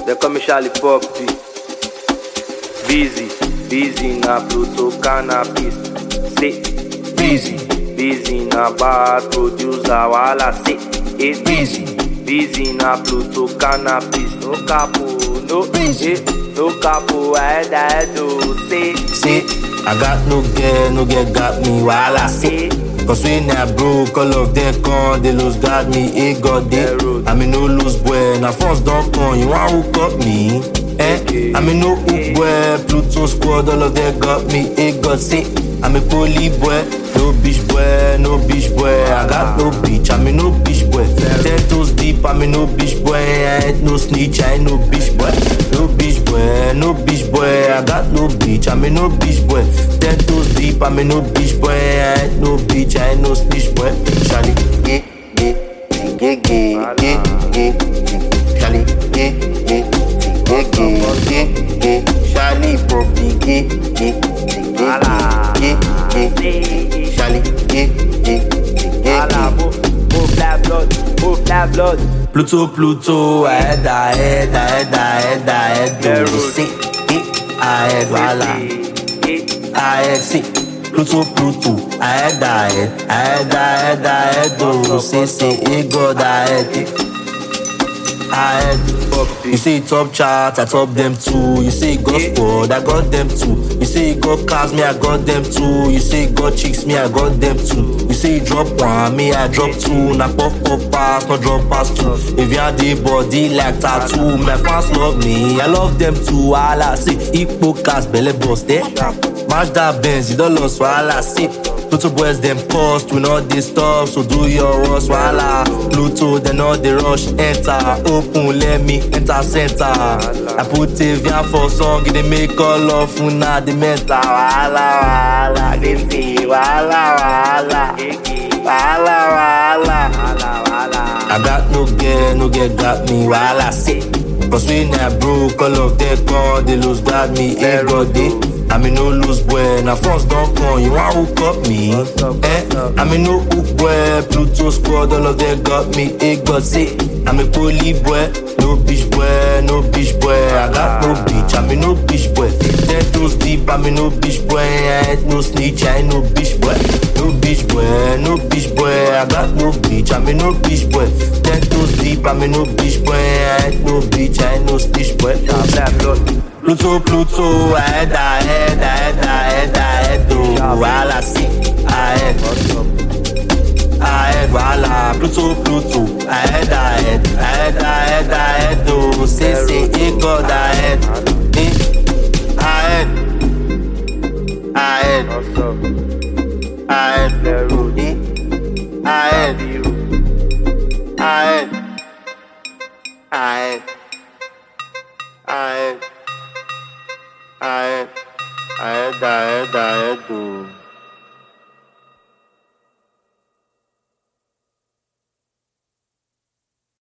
They call me Charlie Poppy. Busy na Pluto cannabis. Say, busy na bad producer. Wala say, busy na Pluto cannabis. No capo, no capo. I do say, I got no girl got me. Wala say. Cause when I broke, all of them come, they lose got me, it got there. I mean no lose boy, now first don't come, you want hook up me? I mean no hook boy, Pluto squad, all of them got me, it got sick. I'm a poly boy, no bitch boy, I got no bitch, I mean no bitch boy. 10 toes deep, I mean no bitch boy, I ain't no snitch, I ain't no bitch boy. No bitch boy, I got no bitch, I mean no bitch boy. 10 toes deep, I mean no bitch boy, I ain't no bitch, I ain't no snitch boy. Charlie, Charlie, Charlie, Poppy, move that blood. Pluto, ahead, do see, ahead, voila, ahead, see. Pluto, ahead, do see, it go ahead. You say it top chart, I top them too. You say it got squad, I got them too. You say it got cars, me I got them too. You say it got chicks, me I got them too. You say it drop one, me I drop two. Na puff pass, no drop pass two. If you have the body like tattoo, my fans love me, I love them too. All I see, hippo cast, belly bust, eh? Mash that Benz, you don't lose, all I see. Pluto boys them cost, we not this stuff, so do your worst, voila. Pluto, they know the rush, enter, open, let me enter center. I put a via for song, they make all of una, the mental, voila, they say, voila. I got no girl got me, voila, say. Cause when I broke, all of them come, they lose got me, it got day. I mean no lose boy, now first don't come, you want hook up me? I mean no hook boy, Pluto squad, all of them got me, it got sick. I'm a poly boy, no bitch boy, I got no bitch, I mean no bitch boy. 10 toes deep, I mean no bitch boy, I ain't no snitch, I ain't no bitch boy. No bitch boy, I got no bitch, I mean no bitch boy. 10 toes deep, I mean no bitch boy, I ain't no bitch, I ain't no snitch boy. Pluto, ahead, do voila, see, ahead, voila, Pluto, ahead, do, say, it go ahead, ahead, ahead, do.